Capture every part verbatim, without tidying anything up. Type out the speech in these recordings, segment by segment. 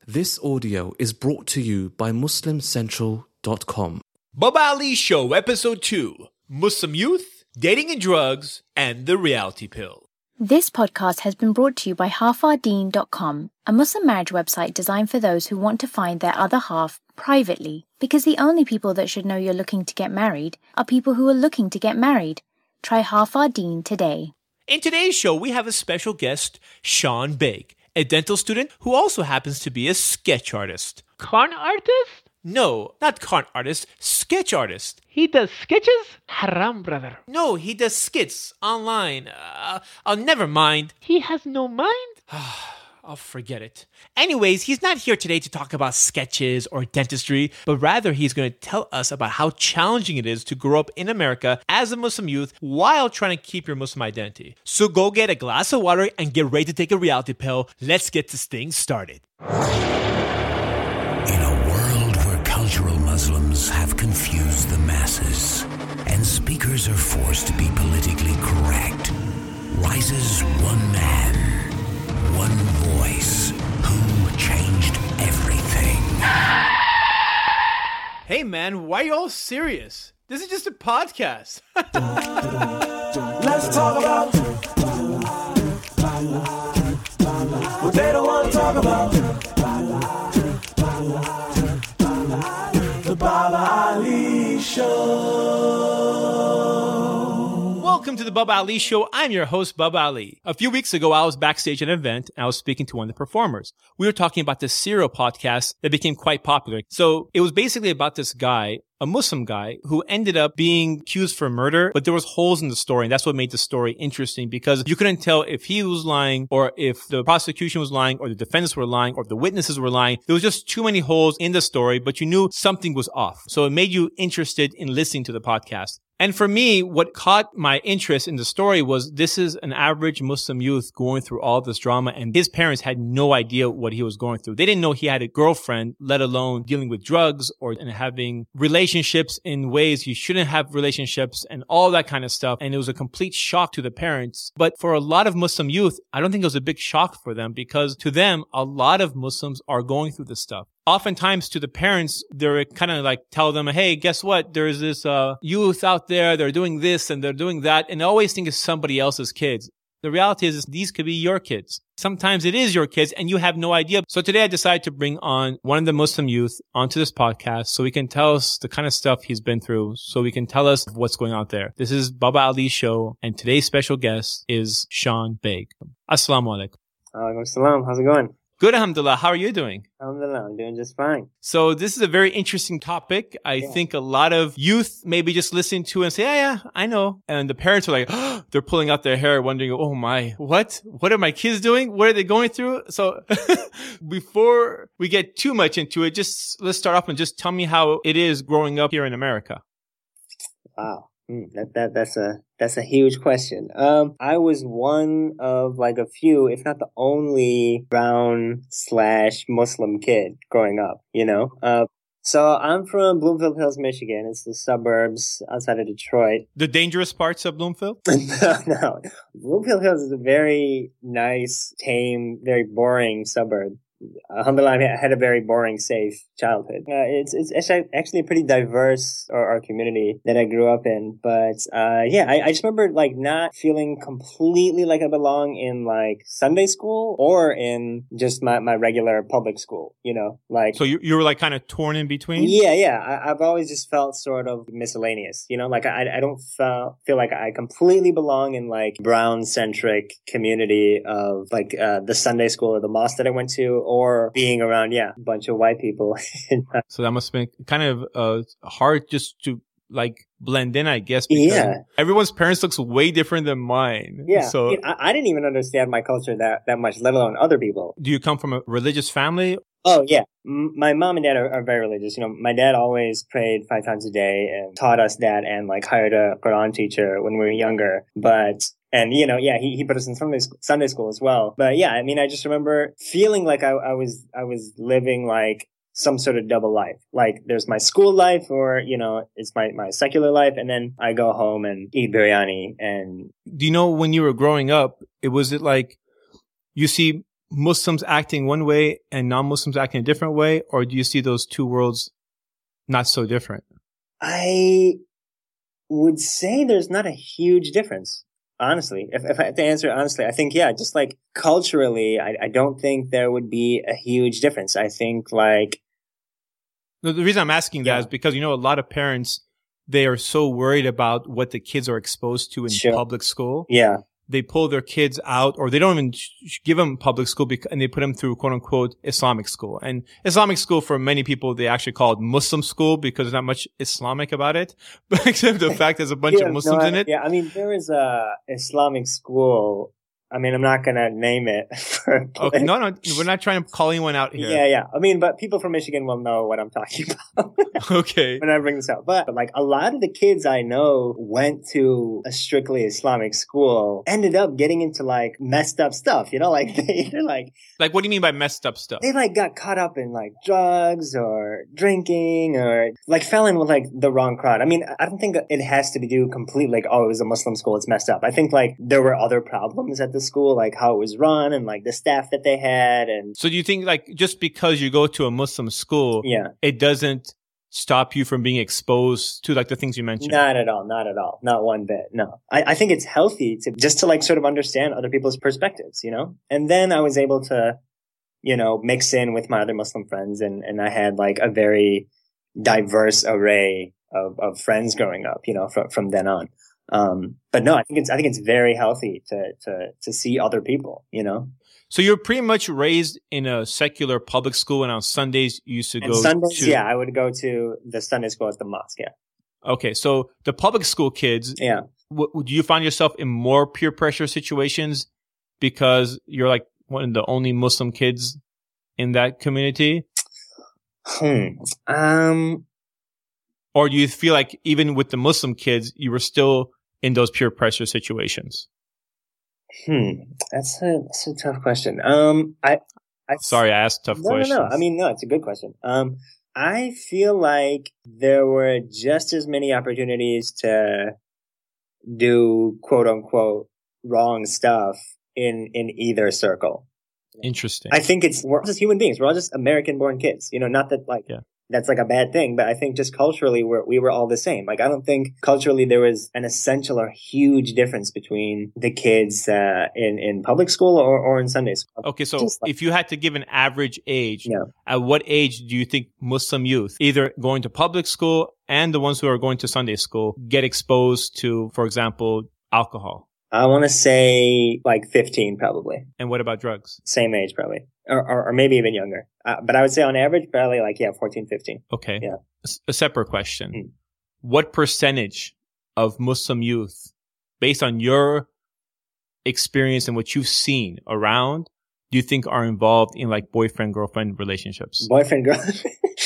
This audio is brought to you by Muslim Central dot com. Baba Ali Show, Episode two, Muslim Youth, Dating and Drugs, and the Reality Pill. This podcast has been brought to you by half our deen dot com, a Muslim marriage website designed for those who want to find their other half privately, because the only people that should know you're looking to get married are people who are looking to get married. Try Half Our Deen today. In today's show, we have a special guest, Sean Baig, a dental student who also happens to be a sketch artist. Con artist? No, not con artist, sketch artist. He does sketches? Haram, brother. No, he does skits online. Uh, uh, never mind. He has no mind? I'll forget it. Anyways, he's not here today to talk about sketches or dentistry, but rather he's going to tell us about how challenging it is to grow up in America as a Muslim youth while trying to keep your Muslim identity. So go get a glass of water and get ready to take a reality pill. Let's get this thing started. In a world where cultural Muslims have confused the masses and speakers are forced to be politically correct, rises one man, one voice, who changed everything. Hey man, why are you all serious? This is just a podcast. Let's talk about what they don't want to talk about. The Baba Ali Show. Welcome to the Baba Ali Show. I'm your host, Baba Ali. A few weeks ago, I was backstage at an event and I was speaking to one of the performers. We were talking about the Serial podcast that became quite popular. So it was basically about this guy, a Muslim guy, who ended up being accused for murder, but there was holes in the story, and that's what made the story interesting, because you couldn't tell if he was lying or if the prosecution was lying or the defendants were lying or if the witnesses were lying. There was just too many holes in the story, but you knew something was off. So it made you interested in listening to the podcast. And for me, what caught my interest in the story was this is an average Muslim youth going through all this drama, and his parents had no idea what he was going through. They didn't know he had a girlfriend, let alone dealing with drugs or and having relationships in ways he shouldn't have relationships and all that kind of stuff. And it was a complete shock to the parents. But for a lot of Muslim youth, I don't think it was a big shock for them, because to them, a lot of Muslims are going through this stuff. Oftentimes to the parents, they're kind of like tell them, hey, guess what? There's this uh, youth out there. They're doing this and they're doing that. And they always think it's somebody else's kids. The reality is, is these could be your kids. Sometimes it is your kids and you have no idea. So today I decided to bring on one of the Muslim youth onto this podcast so he can tell us the kind of stuff he's been through, so he can tell us what's going on there. This is Baba Ali Show, and today's special guest is Sean Baig. Assalamu alaikum. Alaikum salam. How's it going? Good, alhamdulillah. How are you doing? Alhamdulillah, I'm doing just fine. So this is a very interesting topic. I yeah. think a lot of youth maybe just listen to it and say, yeah, yeah, I know. And the parents are like, oh, they're pulling out their hair wondering, oh my, what? What are my kids doing? What are they going through? So before we get too much into it, just let's start off and just tell me how it is growing up here in America. Wow. Mm, that, that, that's a, that's a huge question. Um, I was one of like a few, if not the only brown slash Muslim kid growing up, you know? Uh, so I'm from Bloomfield Hills, Michigan. It's the suburbs outside of Detroit. The dangerous parts of Bloomfield? no, no. Bloomfield Hills is a very nice, tame, very boring suburb. Alhamdulillah, I had a very boring, safe childhood. Uh, it's it's actually a pretty diverse or, or community that I grew up in. But uh, yeah, I, I just remember like not feeling completely like I belong in like Sunday school or in just my, my regular public school. You know, like so you you were like kind of torn in between. Yeah, yeah. I, I've always just felt sort of miscellaneous. You know, like I I don't feel feel like I completely belong in like brown centric community of like uh, the Sunday school or the mosque that I went to. Or being around, yeah, a bunch of white people. So that must have been kind of uh, hard just to like blend in, I guess. Because yeah. Everyone's parents looks way different than mine. Yeah. So I, I didn't even understand my culture that, that much, let alone other people. Do you come from a religious family? Oh, yeah. M- my mom and dad are, are very religious. You know, my dad always prayed five times a day and taught us that and like hired a Quran teacher when we were younger. But And, you know, yeah, he, he put us in Sunday, Sunday school as well. But yeah, I mean, I just remember feeling like I, I was, I was living like some sort of double life. Like there's my school life or, you know, it's my, my secular life. And then I go home and eat biryani. And do you know when you were growing up, it was it like you see Muslims acting one way and non-Muslims acting a different way? Or do you see those two worlds not so different? I would say there's not a huge difference, honestly. If, if I have to answer it honestly, I think, yeah, just like culturally, I, I don't think there would be a huge difference. I think like... The reason I'm asking that yeah. is because, you know, a lot of parents, they are so worried about what the kids are exposed to in sure. public school. Yeah. They pull their kids out, or they don't even sh- give them public school, bec- and they put them through quote unquote Islamic school. And Islamic school, for many people, they actually call it Muslim school because there's not much Islamic about it, but except the fact there's a bunch yeah, of Muslims no, I, in it. Yeah, I mean, there is a Islamic school. I mean, I'm not going to name it. For okay, no, no, we're not trying to call anyone out here. Yeah, yeah. I mean, but people from Michigan will know what I'm talking about. Okay. When I bring this up. But, but like a lot of the kids I know went to a strictly Islamic school, ended up getting into like messed up stuff, you know, like they, they're like. Like, what do you mean by messed up stuff? They like got caught up in like drugs or drinking or like fell in with like the wrong crowd. I mean, I don't think it has to be do completely like, oh, it was a Muslim school, it's messed up. I think like there were other problems at the school, like how it was run and like the staff that they had. And so do you think like just because you go to a Muslim school, yeah, it doesn't stop you from being exposed to like the things you mentioned? Not at all. Not at all. Not one bit. No. I, I think it's healthy to just to like sort of understand other people's perspectives, you know? And then I was able to, you know, mix in with my other Muslim friends, and, and I had like a very diverse array of, of friends growing up, you know, from, from then on. Um, but no, I think it's, I think it's very healthy to, to, to see other people, you know? So you're pretty much raised in a secular public school, and on Sundays you used to and go Sundays, to... yeah, I would go to the Sunday school at the mosque, yeah. Okay, so the public school kids, yeah. W- do you find yourself in more peer pressure situations because you're like one of the only Muslim kids in that community? Hmm. Um... Or do you feel like even with the Muslim kids, you were still in those peer pressure situations? Hmm, that's a that's a tough question. Um, I, I sorry, I asked tough no, questions. No, no, I mean, no, it's a good question. Um, I feel like there were just as many opportunities to do quote unquote wrong stuff in in either circle. Interesting. I think it's we're all just human beings. We're all just American-born kids. You know, not that like. Yeah. That's like a bad thing, but I think just culturally we're, we were all the same. Like, I don't think culturally there was an essential or huge difference between the kids uh, in, in public school or, or in Sunday school. Okay, so just like, if you had to give an average age, yeah. at what age do you think Muslim youth, either going to public school and the ones who are going to Sunday school, get exposed to, for example, alcohol? I want to say like fifteen probably. And what about drugs? Same age probably. Or, or, or maybe even younger. Uh, but I would say on average, probably like, yeah, fourteen, fifteen. Okay. Yeah. A separate question. Mm. What percentage of Muslim youth, based on your experience and what you've seen around, do you think are involved in like boyfriend-girlfriend relationships? Boyfriend-girlfriend?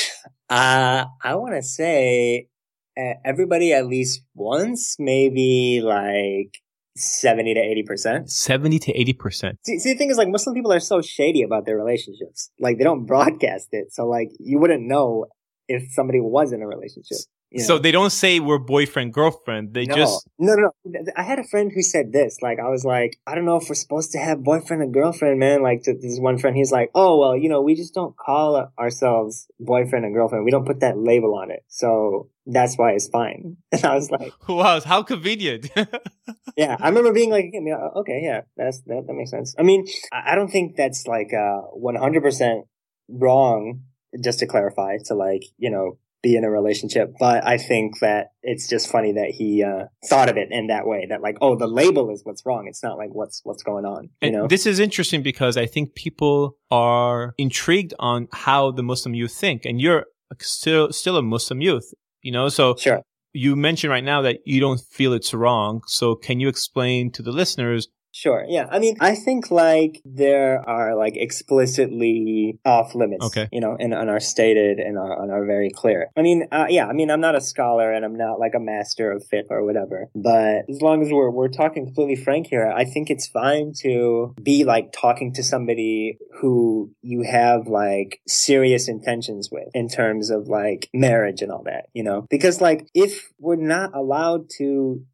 uh, I want to say uh, everybody at least once, maybe like seventy to eighty percent. seventy to eighty percent. See, see, the thing is, like, Muslim people are so shady about their relationships. Like, they don't broadcast it. So, like, you wouldn't know if somebody was in a relationship. You know? So they don't say we're boyfriend, girlfriend. They no. just... No, no, no. I had a friend who said this. Like, I was like, I don't know if we're supposed to have boyfriend and girlfriend, man. Like, to this one friend, he's like, oh, well, you know, we just don't call ourselves boyfriend and girlfriend. We don't put that label on it. So that's why it's fine. And I was like... Wow, how convenient. Yeah, I remember being like, okay, yeah, that's that, that makes sense. I mean, I don't think that's like uh one hundred percent wrong, just to clarify, to like, you know, be in a relationship. But I think that it's just funny that he uh thought of it in that way, that like, oh, the label is what's wrong. It's not like what's what's going on, you and know? This is interesting because I think people are intrigued on how the Muslim youth think. And you're still still a Muslim youth, you know? So sure. You mentioned right now that you don't feel it's wrong. So can you explain to the listeners? Sure. Yeah. I mean, I think like there are like explicitly off limits, okay. you know, and, and are stated and are, and are very clear. I mean, uh, yeah, I mean, I'm not a scholar and I'm not like a master of fiqh or whatever, but as long as we're, we're talking completely frank here, I think it's fine to be like talking to somebody who you have like serious intentions with in terms of like marriage and all that, you know, because like if we're not allowed to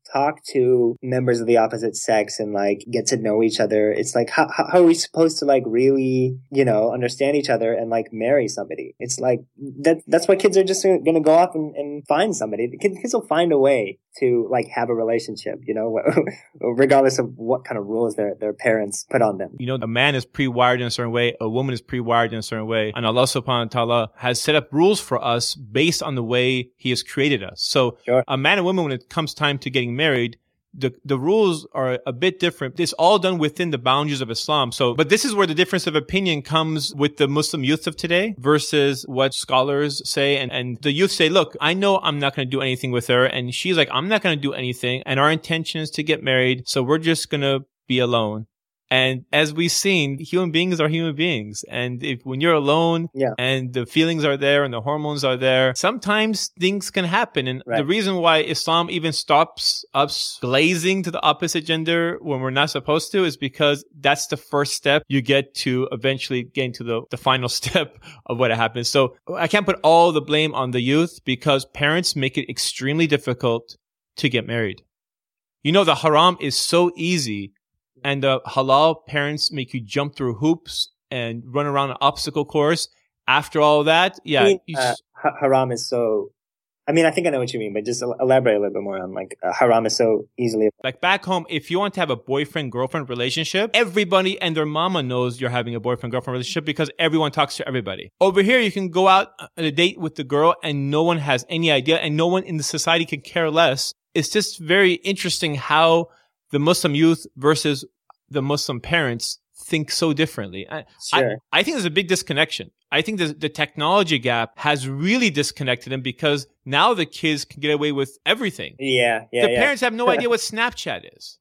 talk to members of the opposite sex and like get to know each other, it's like, how, how are we supposed to like really, you know, understand each other and like marry somebody? It's like, that. that's why kids are just going to go off and, and find somebody. The kids, kids will find a way to like have a relationship, you know, regardless of what kind of rules their, their parents put on them. You know, a man is pre-wired in a certain way, a woman is pre-wired in a certain way, and Allah subhanahu wa ta'ala has set up rules for us based on the way He has created us. So Sure. a man and woman, when it comes time to getting married, the the rules are a bit different. It's all done within the boundaries of Islam. So, but this is where the difference of opinion comes with the Muslim youth of today versus what scholars say. And, and the youth say, look, I know I'm not going to do anything with her. And she's like, I'm not going to do anything. And our intention is to get married. So we're just going to be alone. And as we've seen, human beings are human beings. And if when you're alone Yeah. and the feelings are there and the hormones are there, sometimes things can happen. And Right. the reason why Islam even stops us glazing to the opposite gender when we're not supposed to is because that's the first step you get to eventually getting to the, the final step of what happens. So I can't put all the blame on the youth because parents make it extremely difficult to get married. You know, the haram is so easy. And the halal parents make you jump through hoops and run around an obstacle course. After all that, yeah. I mean, you uh, s- ha- haram is so, I mean, I think I know what you mean, but just el- elaborate a little bit more on like uh, haram is so easily. like back home, if you want to have a boyfriend-girlfriend relationship, everybody and their mama knows you're having a boyfriend-girlfriend relationship because everyone talks to everybody. Over here, you can go out on a date with the girl and no one has any idea and no one in the society can care less. It's just very interesting how the Muslim youth versus the Muslim parents think so differently. I, Sure. I, I think there's a big disconnection. I think the, the technology gap has really disconnected them because now the kids can get away with everything. Yeah, yeah, the yeah. parents have no idea what Snapchat is.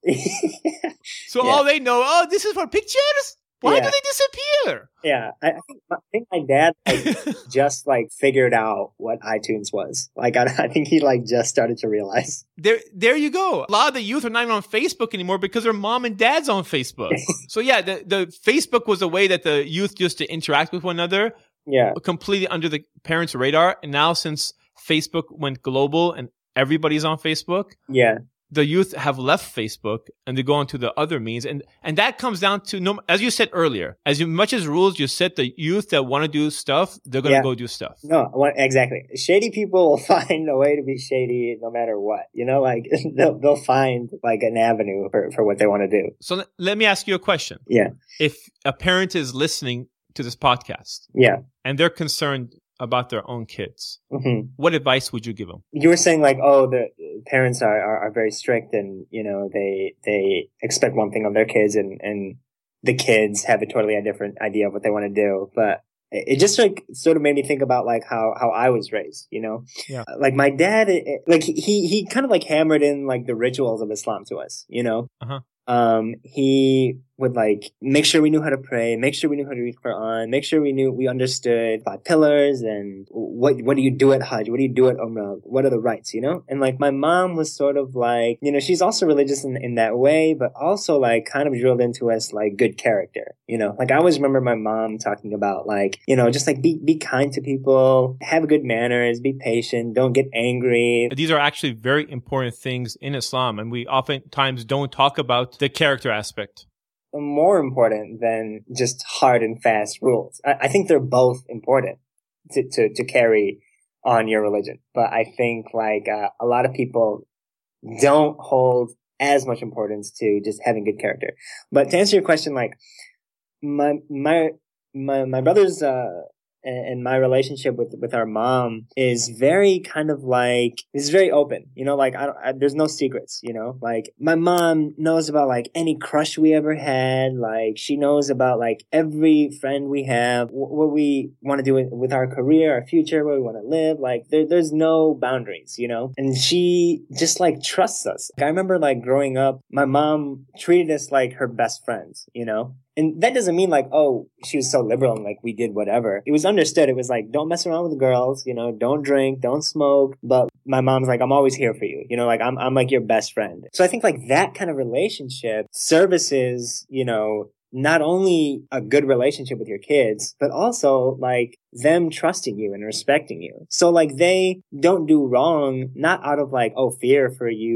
So Yeah. all they know, oh, this is for pictures? Why Yeah. do they disappear? Yeah, I, I think my, I think my dad like, just like figured out what iTunes was. Like, I, I think he like just started to realize. There, there you go. A lot of the youth are not even on Facebook anymore because their mom and dad's on Facebook. So yeah, the, the Facebook was a way that the youth used to interact with one another, Yeah, completely under the parents' radar. And now since Facebook went global and everybody's on Facebook, yeah, the youth have left Facebook and they go on to the other means. And, and that comes down to, no, as you said earlier, as you, much as rules you set, the youth that want to do stuff, they're going to Yeah. go do stuff. no, what, exactly. Shady people will find a way to be shady no matter what. You know, like they'll they'll find like an avenue for, for what they want to do. So let, let me ask you a question. Yeah, If a parent is listening to this podcast yeah. and they're concerned about their own kids, hmm what advice would you give them? You were saying like, oh, the parents are, are, are very strict, and you know they they expect one thing of their kids, and, and the kids have a totally different idea of what they want to do. But it it just like sort of made me think about like how, how I was raised. You know, Yeah. like my dad, it, it- like he he kind of like hammered in like the rituals of Islam to us. You know, Uh-huh. um, he would like make sure we knew how to pray, make sure we knew how to read Quran, make sure we knew we understood five pillars and what what do you do at Hajj, what do you do at Umrah, what are the rights, you know? And like my mom was sort of like, you know, she's also religious in, in that way, but also like kind of drilled into us like good character, you know? Like I always remember my mom talking about like, you know, just like be be kind to people, have good manners, be patient, don't get angry. These are actually very important things in Islam, and we oftentimes don't talk about the character aspect. More important than just hard and fast rules. I, I think they're both important to, to, to carry on your religion. But I think like uh, a lot of people don't hold as much importance to just having good character. But to answer your question, like my my my my brother's uh and and my relationship with with our mom is very kind of like, it's very open, you know, like I don't, I, there's no secrets, you know, like my mom knows about like any crush we ever had, like she knows about like every friend we have, wh- what we want to do with, with our career, our future, where we want to live, like there, there's no boundaries, you know, and she just like trusts us. Like, I remember like growing up, my mom treated us like her best friends, you know. And that doesn't mean like, oh, she was so liberal and like we did whatever. It was understood. It was like, don't mess around with the girls, you know, don't drink, don't smoke. But my mom's like, I'm always here for you. You know, like I'm, I'm like your best friend. So I think like that kind of relationship services, you know, not only a good relationship with your kids, but also like them trusting you and respecting you. So like they don't do wrong, not out of like, oh, fear for you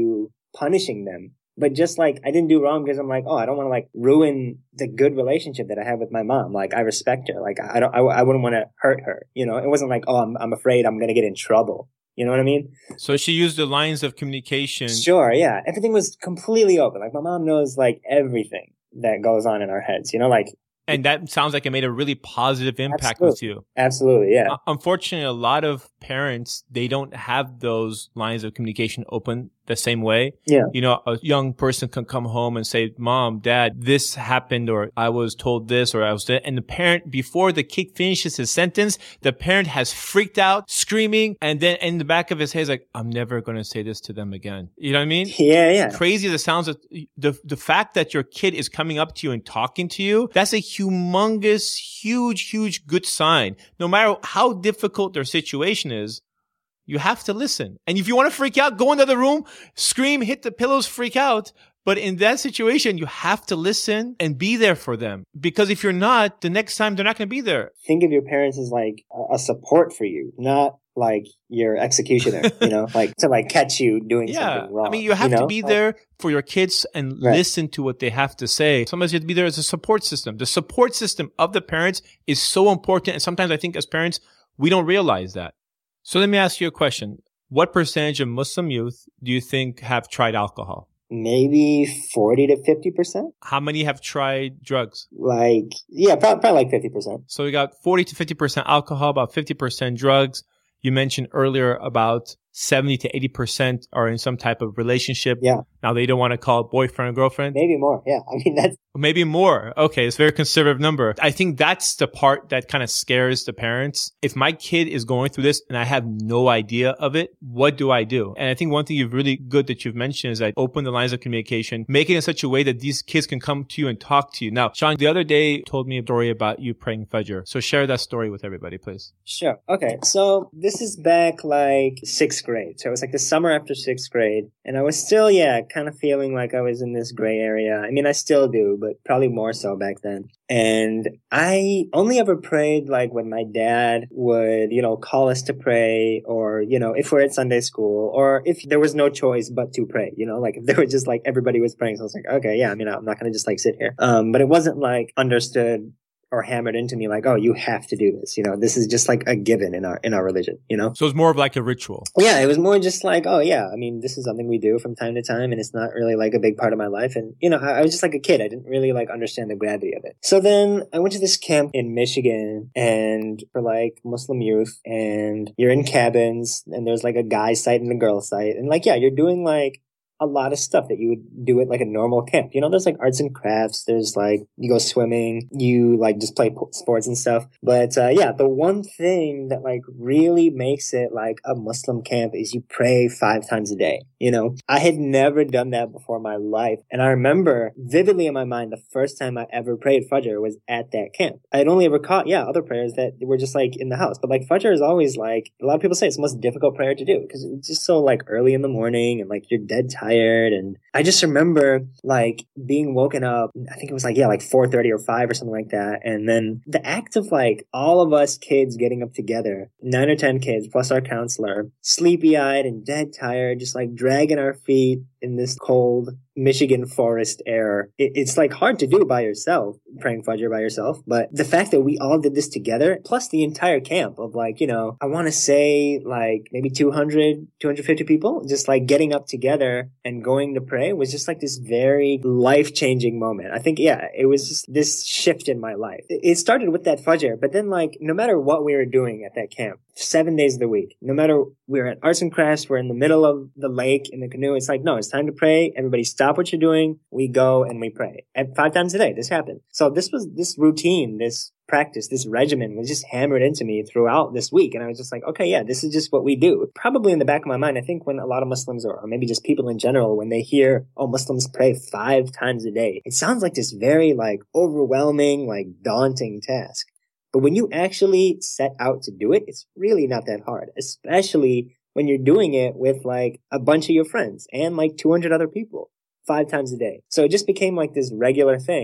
punishing them. But just like, I didn't do wrong because I'm like, oh, I don't want to like ruin the good relationship that I have with my mom. Like, I respect her. Like, I don't, I, I wouldn't want to hurt her. You know, it wasn't like, oh, I'm, I'm afraid I'm going to get in trouble. You know what I mean? So she used the lines of communication. Sure. Yeah. Everything was completely open. Like, my mom knows like everything that goes on in our heads, you know, like. And that sounds like it made a really positive impact Absolutely. with you. Absolutely. Yeah. Uh, unfortunately, a lot of parents, they don't have those lines of communication open the same way. Yeah. You know, a young person can come home and say, Mom, Dad, this happened, or I was told this, or I was that. And the parent, before the kid finishes his sentence, the parent has freaked out, screaming, and then in the back of his head is like, I'm never going to say this to them again. You know what I mean? Yeah. Yeah. Crazy as it sounds, the, the fact that your kid is coming up to you and talking to you, that's a humongous, huge, huge good sign. No matter how difficult their situation is, you have to listen. And if you want to freak out, go into the room, scream, hit the pillows, freak out. But in that situation, you have to listen and be there for them. Because if you're not, the next time they're not going to be there. Think of your parents as like a support for you, not like your executioner, you know, like to like catch you doing yeah. something wrong. I mean, you have you know? to be there for your kids and Right. listen to what they have to say. Sometimes you have to be there as a support system. The support system of the parents is so important. And sometimes I think as parents, we don't realize that. So let me ask you a question. What percentage of Muslim youth do you think have tried alcohol? Maybe forty to fifty percent. How many have tried drugs? Like, yeah, probably, probably like fifty percent. So we got forty to fifty percent alcohol, about fifty percent drugs. You mentioned earlier about seventy to eighty percent are in some type of relationship. Yeah. Now they don't want to call it boyfriend or girlfriend. Maybe more. Yeah. I mean, that's. Maybe more. Okay. It's a very conservative number. I think that's the part that kind of scares the parents. If my kid is going through this and I have no idea of it, what do I do? And I think one thing you've really good that you've mentioned is that open the lines of communication, make it in such a way that these kids can come to you and talk to you. Now, Sean, the other day you told me a story about you praying Fajr. So share that story with everybody, please. Sure. Okay. So this is back like sixth grade. So it was like the summer after sixth grade. And I was still, yeah, kind of feeling like I was in this gray area. I mean, I still do, but probably more so back then. And I only ever prayed like when my dad would, you know, call us to pray, or, you know, if we're at Sunday school, or if there was no choice but to pray, you know, like if there were just like everybody was praying. So I was like, okay, yeah, I mean, I'm not going to just like sit here. Um, but it wasn't like understood or hammered into me like, oh, you have to do this. You know, this is just like a given in our, in our religion, you know? So it's more of like a ritual. Yeah, it was more just like, oh yeah, I mean, this is something we do from time to time and it's not really like a big part of my life. And, you know, I, I was just like a kid. I didn't really like understand the gravity of it. So then I went to this camp in Michigan and for like Muslim youth, and you're in cabins and there's like a guy site and a girl site. And like, yeah, you're doing like a lot of stuff that you would do at like a normal camp. You know, there's like arts and crafts. There's like, you go swimming, you like just play sports and stuff. But uh, yeah, the one thing that like really makes it like a Muslim camp is you pray five times a day. You know, I had never done that before in my life. And I remember vividly in my mind, the first time I ever prayed Fajr was at that camp. I had only ever caught, yeah, other prayers that were just like in the house. But like Fajr is always like, a lot of people say it's the most difficult prayer to do because it's just so like early in the morning and like you're dead tired. And I just remember like being woken up, I think it was like, yeah, like four thirty or five or something like that. And then the act of like all of us kids getting up together, nine or ten kids plus our counselor, sleepy eyed and dead tired, just like dragging our feet in this cold Michigan forest air. It, it's like hard to do by yourself, praying Fajr by yourself. But the fact that we all did this together, plus the entire camp of like, you know, I want to say like maybe two hundred, two hundred fifty people, just like getting up together and going to pray was just like this very life-changing moment. I think, yeah, it was just this shift in my life. It started with that Fajr, but then like no matter what we were doing at that camp, seven days of the week, no matter we were at arts and crafts, we're in the middle of the lake in the canoe. It's like, no, it's time to pray. Everybody stop what you're doing. We go and we pray. And five times a day, this happened. So this was this routine, this practice, this regimen was just hammered into me throughout this week. And I was just like, okay, yeah, this is just what we do. Probably in the back of my mind, I think when a lot of Muslims or, or maybe just people in general, when they hear, oh, Muslims pray five times a day, it sounds like this very like overwhelming, like daunting task. But when you actually set out to do it, it's really not that hard, especially when you're doing it with like a bunch of your friends and like two hundred other people five times a day. So it just became like this regular thing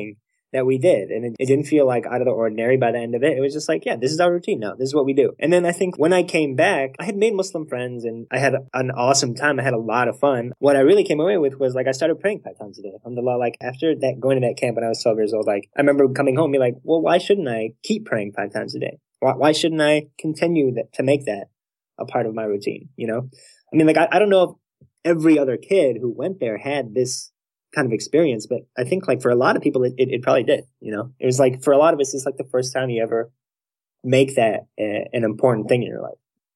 that we did. And it, it didn't feel like out of the ordinary by the end of it. It was just like, yeah, this is our routine now. This is what we do. And then I think when I came back, I had made Muslim friends and I had an awesome time. I had a lot of fun. What I really came away with was like, I started praying five times a day. Alhamdulillah, like after that, going to that camp when I was twelve years old, like I remember coming home and be like, well, why shouldn't I keep praying five times a day? Why, why shouldn't I continue that, to make that a part of my routine? You know, I mean, like, I, I don't know if every other kid who went there had this kind of experience, but I think like for a lot of people, it, it, it probably did, you know, it was like, for a lot of us, it's like the first time you ever make that a, an important thing in your life.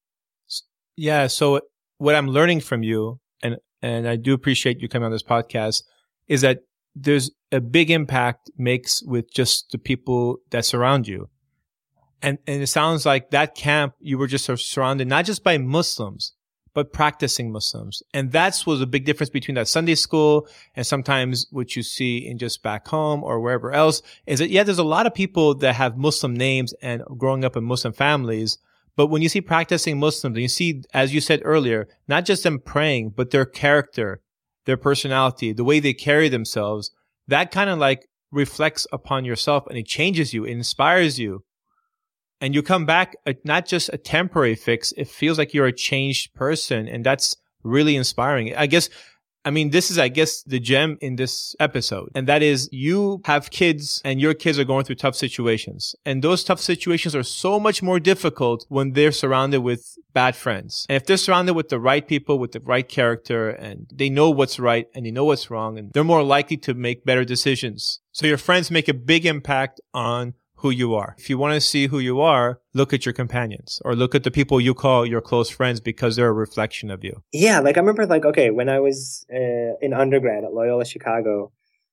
Yeah. So what I'm learning from you, and, and I do appreciate you coming on this podcast, is that there's a big impact makes with just the people that surround you. And, and it sounds like that camp, you were just surrounded not just by Muslims, but practicing Muslims. And that's was a big difference between that Sunday school and sometimes what you see in just back home or wherever else is that, yeah, there's a lot of people that have Muslim names and growing up in Muslim families. But when you see practicing Muslims and you see, as you said earlier, not just them praying, but their character, their personality, the way they carry themselves, that kind of like reflects upon yourself and it changes you, it inspires you. And you come back, uh, not just a temporary fix, it feels like you're a changed person. And that's really inspiring. I guess, I mean, this is, I guess, the gem in this episode. And that is you have kids and your kids are going through tough situations. And those tough situations are so much more difficult when they're surrounded with bad friends. And if they're surrounded with the right people, with the right character, and they know what's right and they know what's wrong, and they're more likely to make better decisions. So your friends make a big impact on who you are. If you want to see who you are, look at your companions or look at the people you call your close friends because they're a reflection of you. Yeah, like I remember like, okay, when I was uh, in undergrad at Loyola Chicago,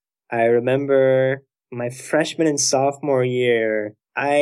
I remember my freshman and sophomore year,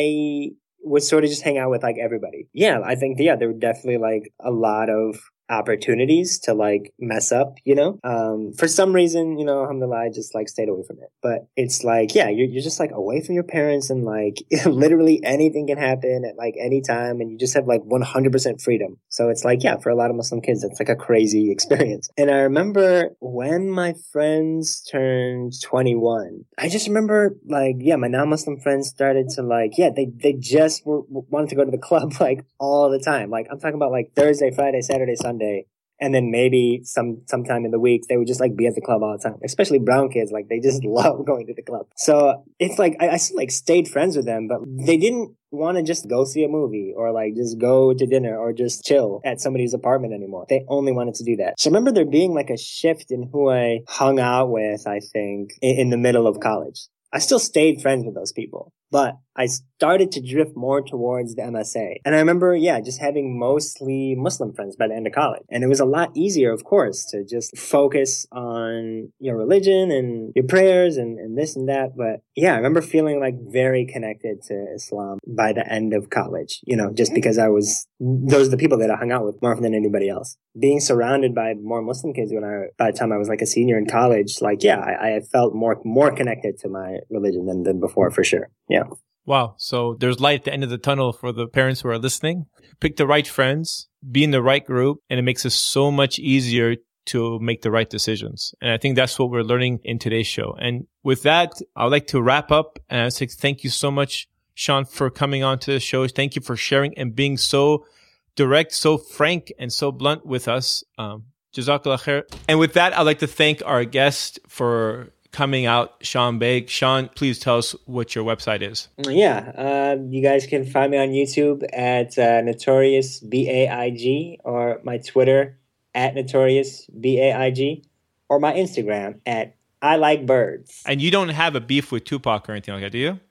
I would sort of just hang out with like everybody. Yeah, I think, yeah, there were definitely like a lot of opportunities to like mess up, you know, um, for some reason, you know, alhamdulillah, I just like stayed away from it. But it's like, yeah, you're, you're just like away from your parents and like literally anything can happen at like any time. And you just have like one hundred percent freedom. So it's like, yeah, for a lot of Muslim kids, it's like a crazy experience. And I remember when my friends turned twenty-one, I just remember like, yeah, my non-Muslim friends started to like, yeah, they, they just were, wanted to go to the club like all the time. Like I'm talking about like Thursday, Friday, Saturday, Sunday. Day. And then maybe some sometime in the week, they would just like be at the club all the time, especially brown kids. Like they just love going to the club. So it's like, I, I still like stayed friends with them, but they didn't want to just go see a movie or like just go to dinner or just chill at somebody's apartment anymore. They only wanted to do that. So I remember there being like a shift in who I hung out with, I think, in, in the middle of college. I still stayed friends with those people, but I started to drift more towards the M S A. And I remember, yeah, just having mostly Muslim friends by the end of college. And it was a lot easier, of course, to just focus on your religion and your prayers and, and this and that. But yeah, I remember feeling like very connected to Islam by the end of college, you know, just because I was, those are the people that I hung out with more than anybody else. Being surrounded by more Muslim kids when I, by the time I was like a senior in college, like, yeah, I, I felt more, more connected to my religion than, than before, for sure. Yeah. Wow. So there's light at the end of the tunnel for the parents who are listening. Pick the right friends, be in the right group, and it makes it so much easier to make the right decisions. And I think that's what we're learning in today's show. And with that, I would like to wrap up and I say thank you so much, Sean, for coming on to the show. Thank you for sharing and being so direct, so frank, and so blunt with us. Um, Jazakallah khair. And with that, I'd like to thank our guest for coming out, Sean Baig. Sean, please tell us what your website is. Yeah, uh, you guys can find me on YouTube at uh, Notorious B A I G, or my Twitter at Notorious B A I G, or my Instagram at I Like Birds. And you don't have a beef with Tupac or anything like that, do you?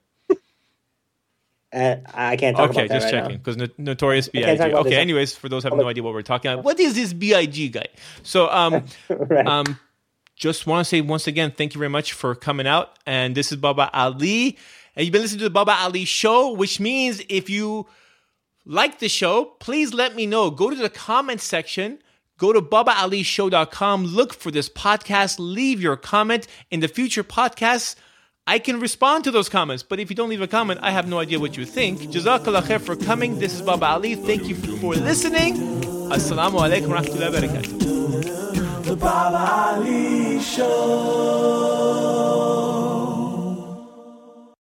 Uh, I can't talk okay, about that just right checking, because no- Notorious B I I G. Okay, this. anyways, for those who have no idea what we're talking about, what is this B I G guy? So, um, right. um, just want to say once again, thank you very much for coming out. And this is Baba Ali. And you've been listening to the Baba Ali Show, which means if you like the show, please let me know. Go to the comments section. Go to baba ali show dot com. Look for this podcast. Leave your comment. In the future podcasts, I can respond to those comments. But if you don't leave a comment, I have no idea what you think. Jazakallah khair for coming. This is Baba Ali. Thank you for listening. Assalamu alaikum wa rahmatullahi wa barakatuh. The Baba Ali Show.